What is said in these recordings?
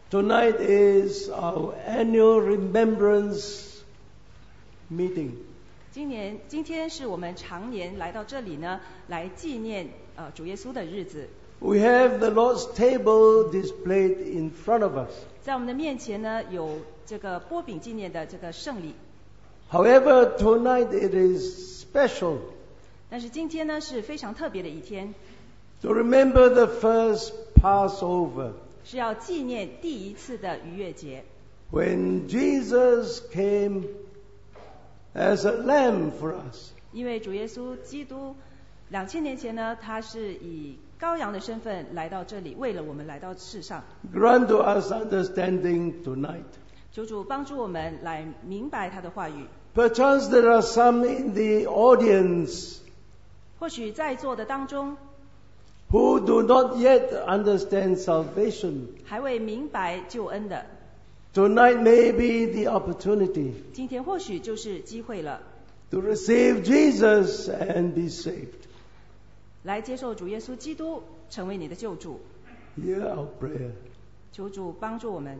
Tonight is our annual remembrance meeting. 今天是我们常年来到这里呢，来纪念主耶稣的日子。 We have the Lord's table displayed in front of us. 在我们的面前呢，有这个擘饼纪念的这个圣礼。 However, tonight it is special 但是今天呢是非常特别的一天， to remember the first Passover, 是要纪念第一次的逾越节。 when Jesus came as a lamb for us. 因为主耶稣基督2000年前呢，他是以羔羊的身份来到这里，为了我们来到世上。 Grant to us understanding tonight. 求主帮助我们来明白他的话语。 Perchance there are some in the audience 或许在座的当中 who do not yet understand salvation. 还未明白救恩的， Tonight may be the opportunity 今天或许就是机会了， to receive Jesus and be saved. 来接受主耶稣基督成为你的救主。 Hear our prayer. 求主帮助我们。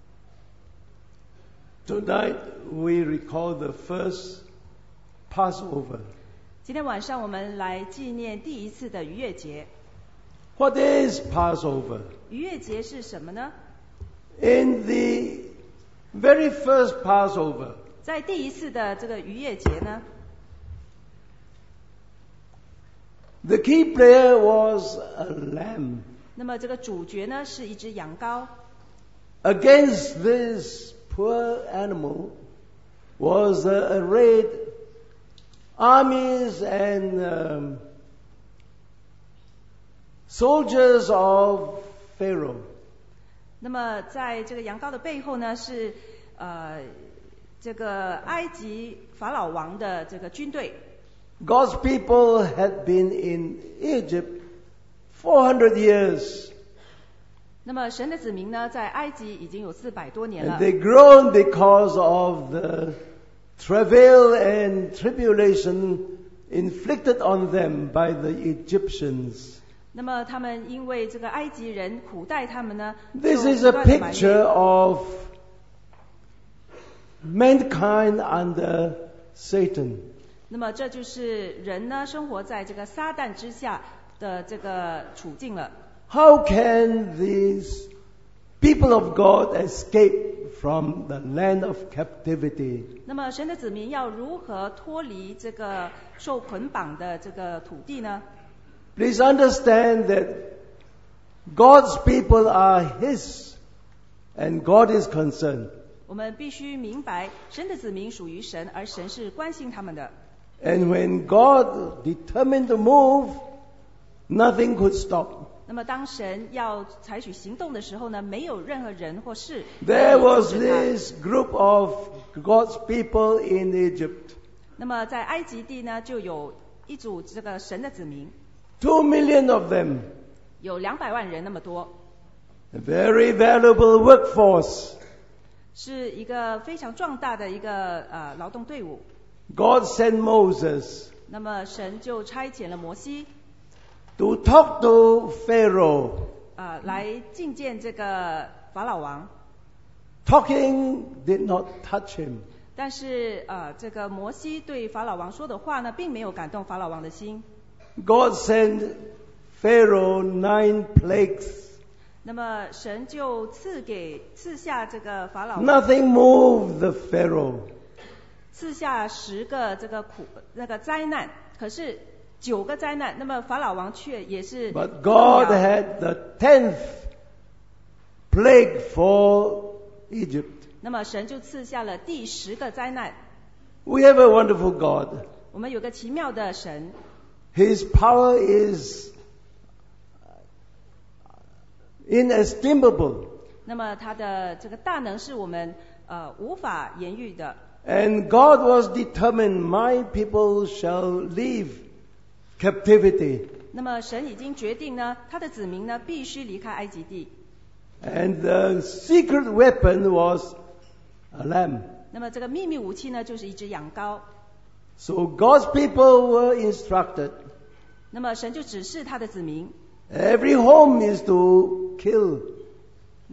Tonight we recall the first Passover. 今天晚上我们来纪念第一次的逾越节。 What is Passover? 逾越节是什么呢？ In the very first Passover, 在第一次的这个逾越节呢， the key player was a lamb. 那么这个主角呢是一只羊羔。 Against this poor animal was arrayed armies and soldiers of Pharaoh. 那么在这个羊羔的背后呢是这个埃及法老王的这个军队。 God's people had been in Egypt 400 years. 那么神的子民呢在埃及已经有400多年 And 了。 they groaned because of the travail and tribulation inflicted on them by the Egyptians. 那么他们因为这个埃及人苦待他们呢， This 就 is 不 a 断地埋怨 picture of mankind under Satan. 那么这就是人呢生活在这个撒旦之下的这个处境了。 How can these people of God escape from the land of captivity? 那么神的子民要如何脱离这个受捆绑的这个土地呢？ Please understand that God's people are His and God is concerned. 我们必须明白，神的子民属于神，而神是关心他们的。 And when God determined to move, nothing could stop. 那么当神要采取行动的时候呢，没有任何人或事 There 可以 was 阻止他。 this group of God's people in Egypt. 那么在埃及地呢，就有一组这个神的子民， 2 million of them. 有200万人那么多， A very valuable workforce. 是一个非常壮大的一个劳动队伍。 God sent Moses 那么神就差遣了摩西 to talk to Pharaoh. 来觐见这个法老王， Talking did not touch him. 但是这个摩西对法老王说的话呢，并没有感动法老王的心。 God sent Pharaoh 9 plagues. 那么神就赐下这个法老王 Nothing moved the Pharaoh. 赐下10个这个灾难，可是9个灾难，那么法老王却也是 But 动 God 摇。 had the 10th plague for Egypt. 那么神就赐下了第10个灾难。 We have a wonderful God. 我们有个奇妙的神， His power is inestimable. 那么他的这个大能是我们无法言喻的。 And God was determined, my people shall leave captivity. 那么神已经决定呢，他的子民呢必须离开埃及地。 And the secret weapon was a lamb. 那么这个秘密武器呢，就是一只羊羔。 So God's people were instructed. 那么神就指示他的子民， Every home is to kill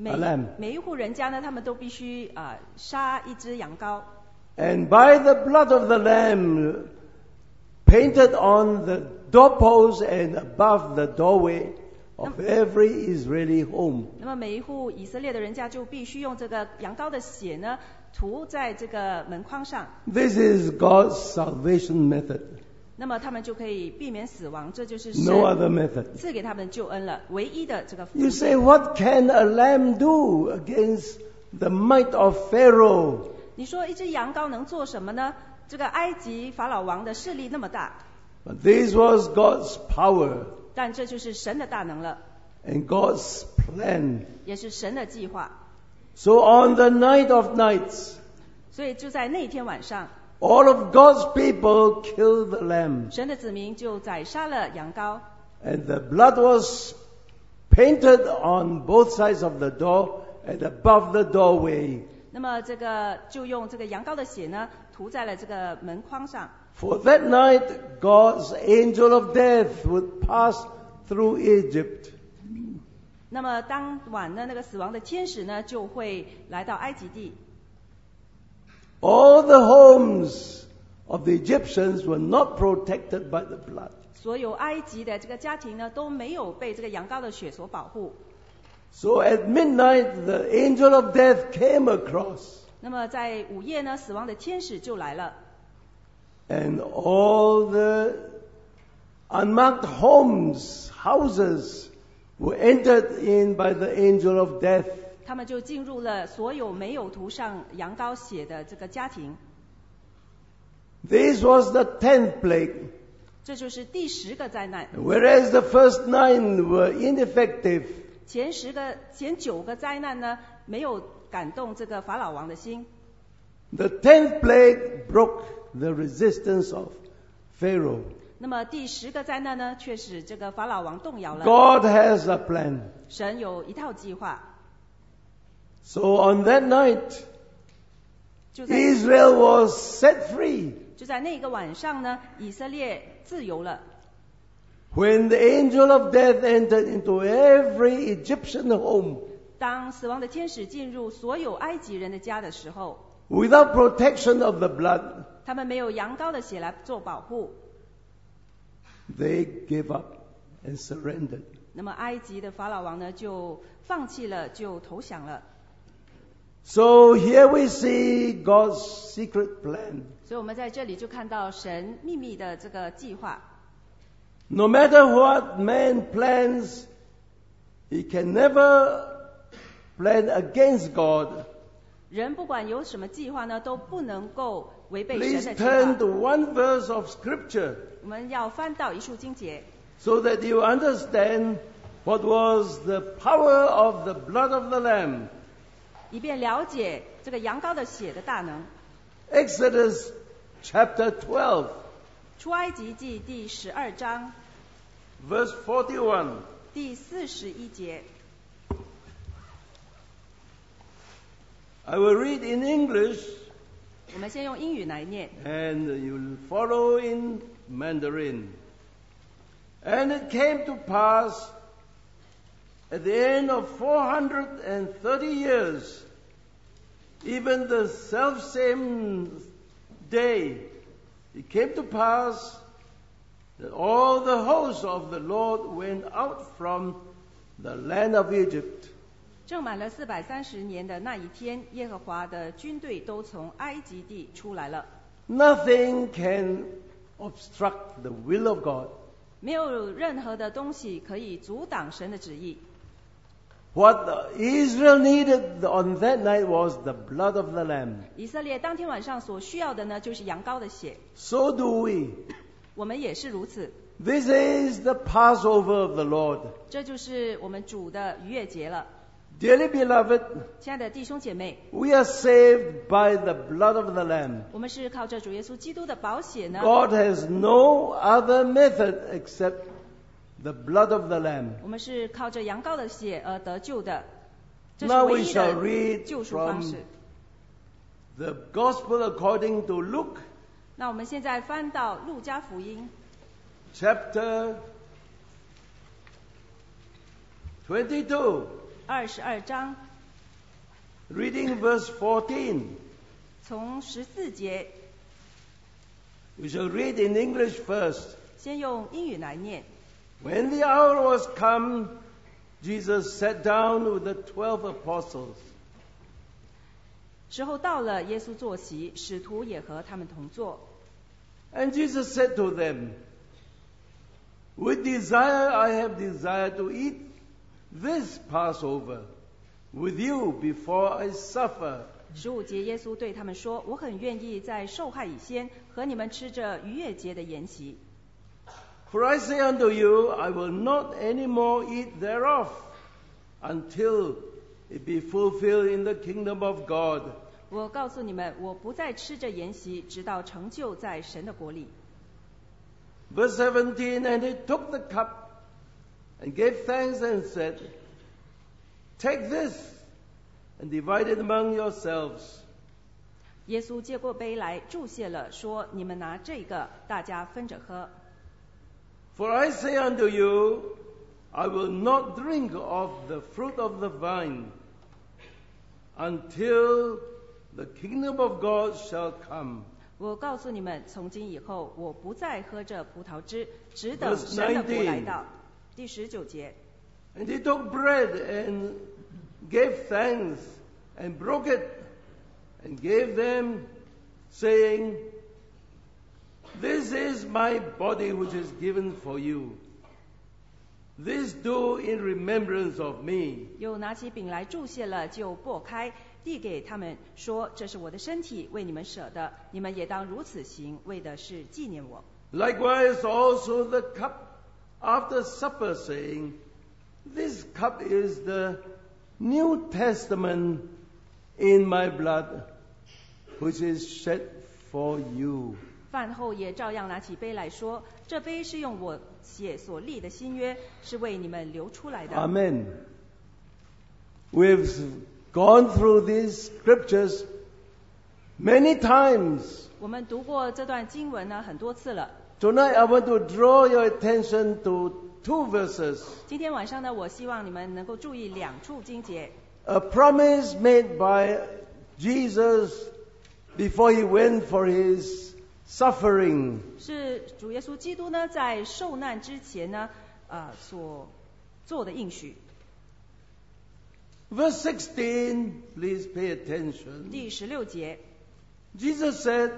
a lamb. 每一户人家呢，他们都必须杀一只羊羔。 And by the blood of the lamb painted on the doorpost and above the doorway of every Israeli home. 那么每一户以色列的人家就必须用这个羊羔的血呢，涂在这个门框上。 This is God's salvation method. 那么他们就可以避免死亡，这就是神 No other method. 赐给他们救恩了，唯一的这个福 You 音。 say, what can a lamb do against the might of Pharaoh? 你说一只羊羔能做什么呢？这个埃及法老王的势力那么大， But this was God's power 但这就是神的大能了， and God's plan. 也是神的计划。 So on the night of nights, 所以就在那天晚上， all of God's people killed the lamb. 神的子民就宰杀了羊羔， And the blood was painted on both sides of the door and above the doorway. 那么这个就用这个羊羔的血呢，涂在了这个门框上。 For that night, God's angel of death would pass through Egypt. 那么当晚呢，那个死亡的天使呢，就会来到埃及地。 All the homes of the Egyptians were not protected by the blood. 所有埃及的这个家庭呢，都没有被这个羊羔的血所保护。 So at midnight, the angel of death came across, 那么在午夜呢，死亡的天使就来了。 and all the unmarked houses were entered in by the angel of death. 他们就进入了所有没有涂上羊羔血的这个家庭。 This was the 10th plague, 这就是第10个灾难。 whereas the first 9 were ineffective. 前9个灾难呢，没有感动这个法老王的心。 The 10th plague broke the resistance of Pharaoh. 那么第10个灾难呢，却使这个法老王动摇了。 God has a plan. 神有一套计划。 So on that night, 就在 Israel was set free. 就在那个晚上呢，以色列自由了。 When the angel of death entered into every Egyptian home, 当死亡的天使进入所有埃及人的家的时候， without protection of the blood, 他们没有羊羔的血来做保护， they gave up and surrendered. 那么埃及的法老王呢，就放弃了，就投降了。 So here we see God's secret plan. 所以我们在这里就看到神秘密的这个计划。 No matter what man plans, he can never plan against God. 人不管有什么计划呢，都不能够违背神 Please 的计 turn 划。 to one verse of Scripture 我们要翻到一处经节， so that you understand what was the power of the blood of the Lamb. 以便了解这个羊羔的血的大能。 Exodus chapter 12, 出埃及记第12章 verse 41. 第41节， I will read in English 我们先用英语来念。 and you'll follow in Mandarin. And it came to pass at the end of 430 years, even the selfsame day, it came to pass that all the hosts of the Lord went out from the land of Egypt. 正满了430年的那一天，耶和华的军队都从埃及地出来了。 Nothing can obstruct the will of God. 没有任何的东西可以阻挡神的旨意。 What Israel needed on that night was the blood of the Lamb. 以色列当天晚上所需要的呢，就是羊羔的血。 So do we. 我们也是如此。 This is the Passover of the Lord. 这就是我们主的逾越节了。 Dearly beloved, 亲爱的弟兄姐妹， we are saved by the blood of the Lamb. 我们是靠着主耶稣基督的宝血呢。 God has no other method except the blood of the Lamb. 我们是靠着羊羔的血而得救的，这是 Now 唯 we 一 shall 的 read 救赎方 from 式。 the Gospel according to Luke, 那我们现在翻到路加福音 chapter 22. 22章 Reading verse 14. 从14节， We shall read in English first. 先用英语来念。 When the hour was come, Jesus sat down with the 12 apostles. 时候到了，耶稣坐席，使徒也和他们同坐。 And Jesus said to them, With desire I have desired to eat this Passover with you before I suffer. 15节，耶稣对他们说：“我很愿意在受害以先和你们吃着逾越节的筵席。 For I say unto you, I will not any more eat thereof until it be fulfilled in the kingdom of God. 我告诉你们，我不再吃着筵席，直到成就在神的国里。” Verse 17, And he took the cup and gave thanks and said, Take this and divide it among yourselves. 耶稣接过杯来，祝谢了，说：“你们拿这个，大家分着喝。 For I say unto you, I will not drink of the fruit of the vine until the kingdom of God shall come. 我告诉你们，从今以后，我不再喝着葡萄汁，只等 Verse 神的国 19 来到。”第19节， And he took bread and gave thanks and broke it and gave them, saying, This is my body which is given for you. This do in remembrance of me. 又拿起饼来祝谢了，就擘开，递给他们，说：“这是我的身体，为你们舍的，你们也当如此行，为的是纪念我。” Likewise also the cup after supper, saying, This cup is the New Testament in my blood, which is shed for you. 饭后也照样拿起杯来说：“这杯是用我血所立的新约，是为你们流出来的。” Amen. We've gone through these scriptures many times. 我们读过这段经文呢很多次了。 Tonight I want to draw your attention to 2 verses. 今天晚上呢，我希望你们能够注意2处经节。 A promise made by Jesus before he went for his suffering. 是主耶稣基督呢在受难之前呢，所做的应许。 Verse 16, please pay attention. 第16节， Jesus said,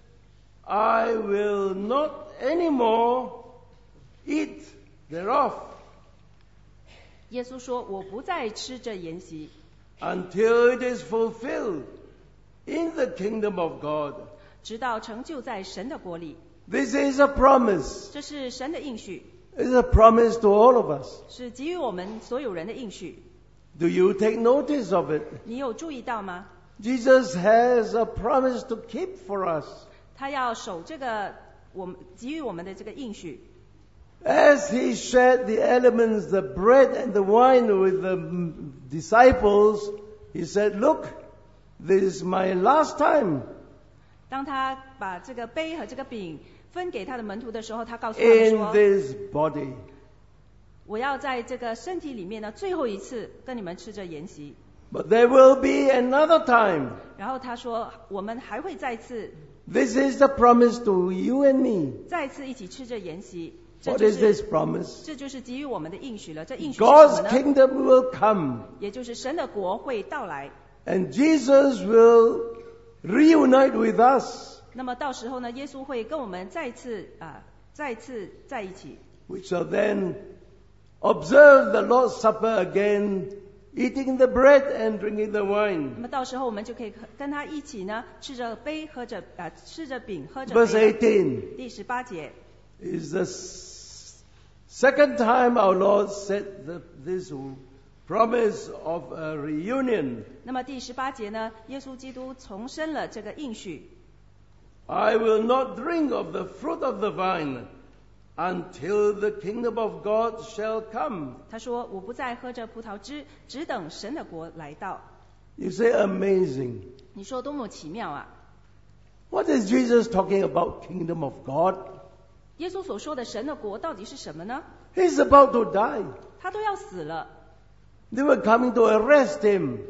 I will not anymore eat thereof 耶稣说：“我不再吃这筵席， until it is fulfilled in the kingdom of God. 直到成就在神的国里。 This is a promise. 这是神的应许， It's a promise to all of us. 是给予我们所有人的应许。 Do you take notice of it? 你有注意到吗？ Jesus has a promise to keep for us. 他要守这个我们给予我们的这个应许。 As he shared the elements, the bread and the wine with the disciples, he said, Look, this is my last time 当他把这个杯和这个饼分给他的门徒的时候，他告诉他们 in 说 this body. 我要在这个身体里面呢，最后一次跟你们吃着筵席。 But there will be another time. 然后他说，我们还会再次 This is the promise to you and me. 再次一起吃着筵席。这 What 就 is this 是 promise? 这就是给予我们的应许了。这应许是什么 God's 呢？ kingdom will come, 也就是神的国会到来。 and Jesus will reunite with us. 那么到时候呢，耶稣会跟我们再次在一起。 We shall then observe the Lord's Supper again, eating the bread and drinking the 那 wine. 么到时候我们就可以跟他一起呢，吃着杯，吃着饼，喝着 Verse 杯。 18 第18节 is the second time our Lord said this promise of a reunion. 那么第18节呢，耶稣基督重申了这个应许。 I will not drink of the fruit of the vine until the kingdom of God shall come. 他说：“我不再喝着葡萄汁，只等神的国来到。 You say amazing. ” 你说多么奇妙啊！ What is Jesus talking about, kingdom of God? 耶稣所说的神的国到底是什么呢？ He's about to die. 他都要死了， They were coming to arrest him.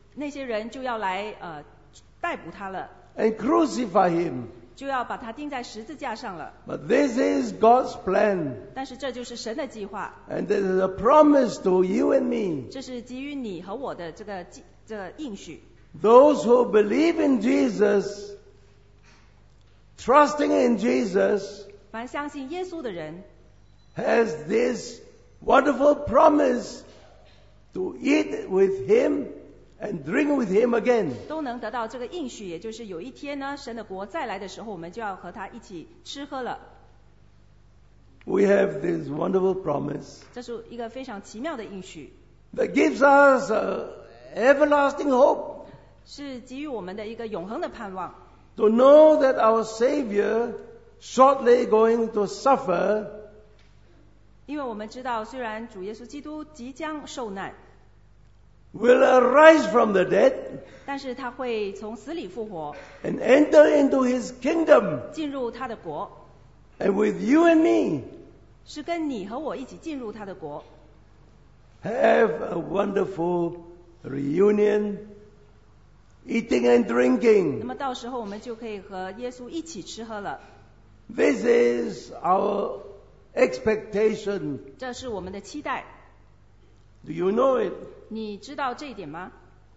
那些人就要来逮捕他了， and crucify him. 就要把他钉在十字架上了。 But this is God's plan. 但是这就是神的计划， And this is a promise to you and me. 这是给予你和我的这个应许。 Those who believe in Jesus, trusting in Jesus, 凡相信耶稣的人， has this wonderful promise to eat with him and drink with him again. 都能得到这个应许，也就是有一天呢，神的国再来的时候，我们就要和他一起吃喝了。 We have this wonderful promise 这是一个非常奇妙的应许， that gives us everlasting hope 是给予我们的一个永恒的盼望。 to know that our Savior shortly going to suffer, 因为我们知道，虽然主耶稣基督即将受难， will arise from the dead 但是他会从死里复活， and enter into his kingdom. 进入他的国， And with you and me 是跟你和我一起进入他的国， have a wonderful reunion, eating and 那 drinking. 么到时候我们就可以和耶稣一起吃喝了。 This is our expectation. 这是我们的期待， Do you know it? 你知道这一点吗？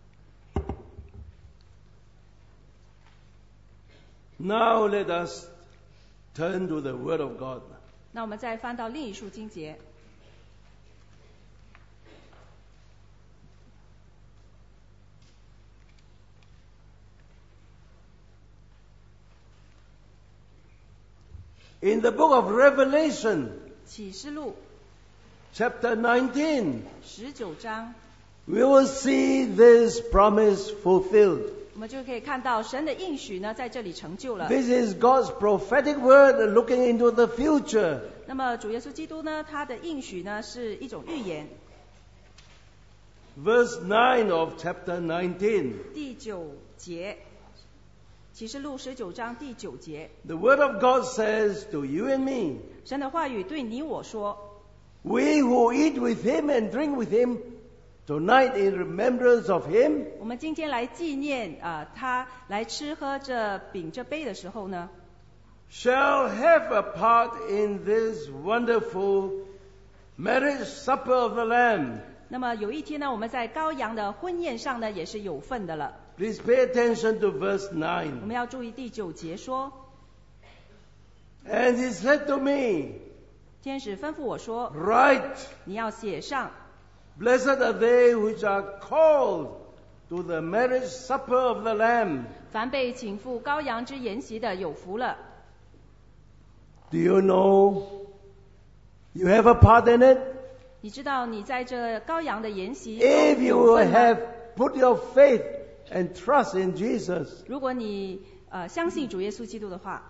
Now let us turn to the Word of God. 那我们再翻到另一处经节， In the book of Revelation, 启示录 chapter 19, 19章， we will see this promise fulfilled. 我们就可以看到神的应许呢，在这里成就了。 This is God's prophetic word looking into the future. 那么主耶稣基督呢，他的应许呢是一种预言。 Verse 9 of chapter 19. 第9节，启示录19章第9节， The Word of God says to you and me, 神的话语对你我说： we who eat with him and drink with him tonight in remembrance of him, 我们今天来纪念他来吃喝这饼这杯的时候呢， shall have a part in this wonderful marriage supper of the Lamb. 那么有一天呢，我们在羔羊的婚宴上呢，也是有份的了。 Please pay attention to verse 我 9. 们要注意第9节说， And he said to me, 天使吩咐我说， write, 你要写上， blessed are they which are called to the marriage supper of the Lamb. 凡被请赴羔羊之筵席的有福了。 Do you know you have a part in it? 你知道你在这羔羊的筵席 If 中 you 有份吗？ have put your faith and trust in Jesus, 如果你相信主耶稣基督的话，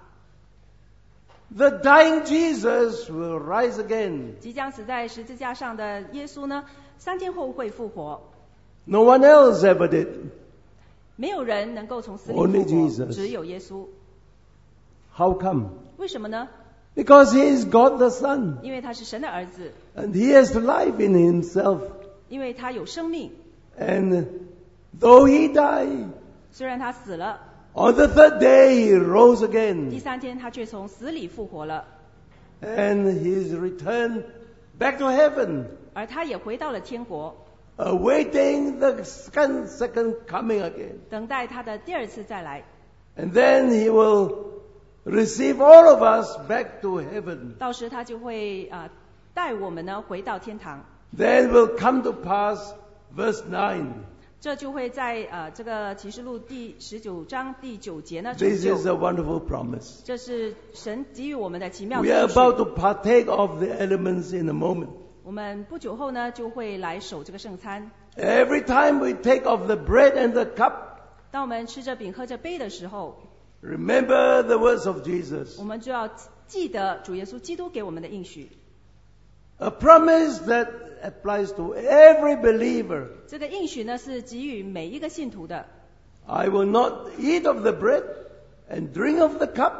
the dying Jesus will rise again. 即将死在十字架上的耶稣呢，3天后会复活。 No one else ever did. 没有人能够从死里 Only 复活， Jesus. 只有耶稣。 How come? 为什么呢？ Because he is God the Son, 因为他是神的儿子， and he has life in himself. 因为他有生命。 And though he died, 虽然他死了， on the third day he rose 第 again, 3天他却从死里复活了， and he's returned back to heaven, 而他也回到了天国， awaiting the second coming again. 等待他的第2次再来。 And then he will receive all of us back to heaven. 到时他就会带我们呢回到天堂。 Then will come to pass, verse 9. 这就会在这个启示录第19章第9节呢成 This is 就。 a wonderful promise. 这是神给予我们的奇妙的 We are 应许。 about to partake of the elements in a moment. 我们不久后呢就会来守这个圣餐。 Every time we take of the bread and the cup, 当我们吃着饼喝着杯的时候， remember the words of Jesus. 我们就要记得主耶稣基督给我们的应许。 A promise that applies to every believer. 这个应许呢是给予每一个信徒的。 I will not eat of the bread and drink of the cup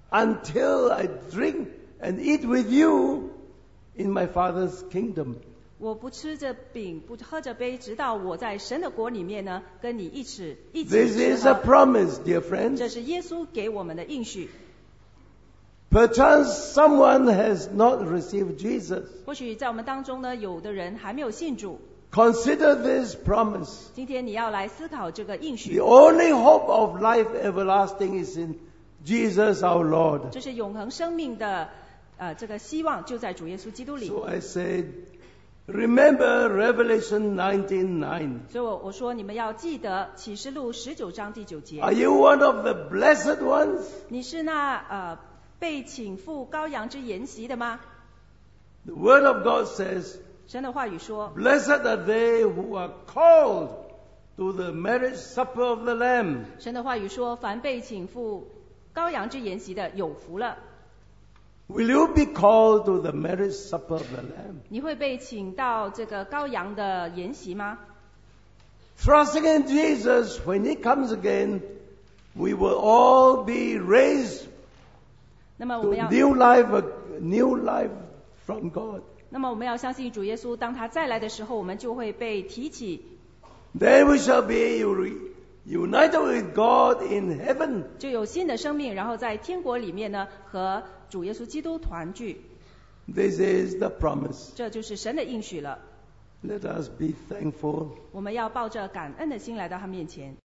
until I drink and eat with you in my Father's kingdom. 我不吃着饼，不喝着杯，直到我在神的国里面呢，跟你一起 This 吃 is a 喝。 promise, dear friends. 这是耶稣给我们的应许。 Perchance someone has not received Jesus. 或许在我们当中呢，有的人还没有信主。 Consider this promise. 今天你要来思考这个应 The 许， only hope of life everlasting is in Jesus our Lord. 这是永恒生命的这个希望就在主耶稣基督里。 So I said, remember Revelation 19:9. 所以我说你们要记得启示录19章第9节。 Are you one of the blessed ones? 你是那被请赴羔羊之筵席的吗？ The Word of God says, 神的话语说， blessed are they who are called to the marriage supper of the Lamb. 神的话语说，凡被请赴羔羊之筵席的有福了。 Will you be called to the marriage supper of the Lamb? 你会被请到这个羔羊的筵席吗？ Trusting in Jesus, when He comes again, we will all be raised 那么我 to 们要 new life from God. 那么我们要相信主耶稣，当他再来的时候，我们就会被提起， Then we shall be united with God in heaven. 就有新的生命，然后在天国里面呢，和主耶稣基督团聚。 This is the promise. 这就是神的应许了。 Let us be thankful. 我们要抱着感恩的心来到他面前。